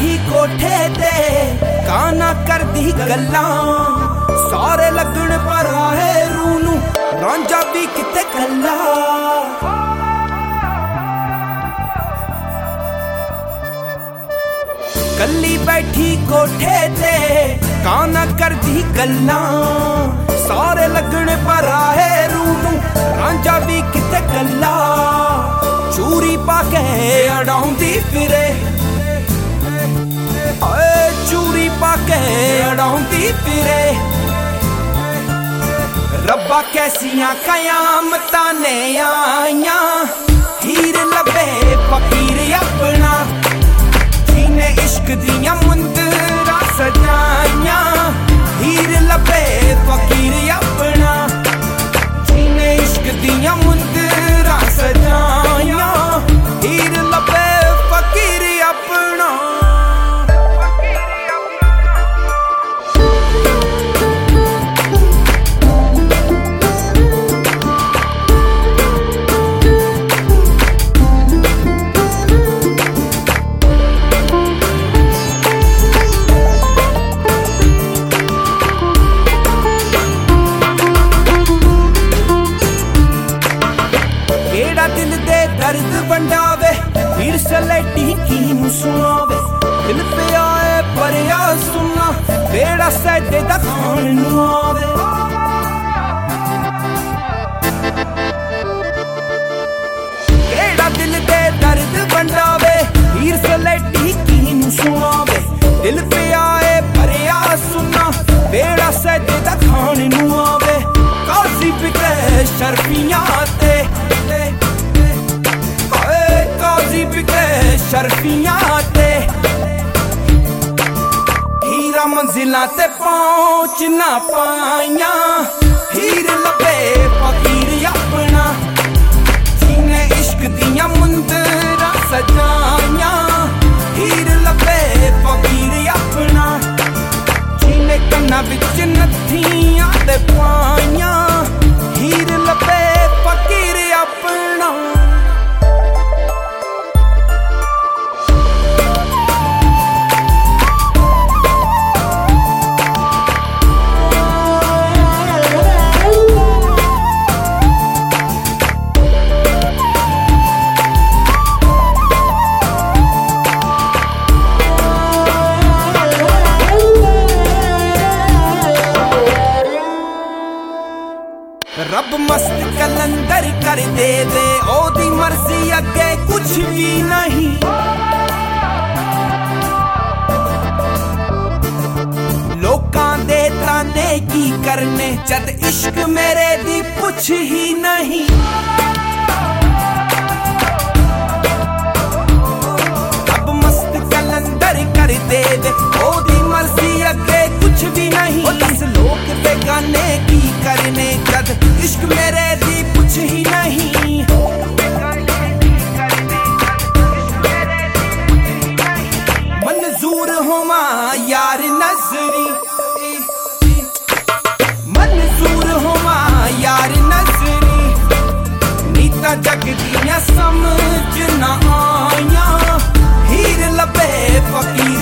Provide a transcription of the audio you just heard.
बैठी कोठे ते काना करदी गल्लां सारे लगन पर आए रूनू रांझा भी किते कल्ला। कल्ली बैठी कोठे ते काना करदी गल्लां सारे लगन पर आए रूनू रांझा भी किते कल्ला। चूरी पाके अड़ाउंदी फिरे चूरी पाके अड़ाउंदी फिरे रब्बा कैसियां कयामतां ने आइयां हीर लबे फकीर अपना जीने इश्क दियां मुंदरां सजाइयां हीर लबे फकीर अपना जीने इश्क दियां मुंदरां सजाइयां हीर लबे फकीर अपना। दिल दे दर्द वंडावे हीर सलेटी की सुनावे दिल पे आए परिया सुना बेड़ा सैदे दा खान नू आवे। केड़ा दिल दे दर्द वंडावे हीर सलेटी की सुनावे दिल पे आए परिया सुना बेड़ा सैदे दा खान नू आवे। काजी बिके शर्फियां ते शर्फियां ते हीरा मंजिलां ते पहुंच ना पाइयां हीर लबे फकीर अपना जीने इश्क दियां मुंदरां सजाइयां हीर लबे फकीर अपना जीने कन्ना विच नथियां ते पाइयां हीर लबे फकीर अपना। रब मस्त कलंदर कर दे ओदी मर्जी अगे कुछ भी नहीं। लोकां दे ताने की करने जद इश्क मेरे दी कुछ ही नहीं। रब मस्त कलंदर कर दे ओदी मर्जी अगे कुछ भी नहीं। दस लोग बेगाने की करने जद इश्क मेरे दी कुछ ही नहीं। मंजूर होवा यार नजरी मंजूर होवा यार नजरी नीता जग दियां समझ ना आइयां हीर लबे फकीर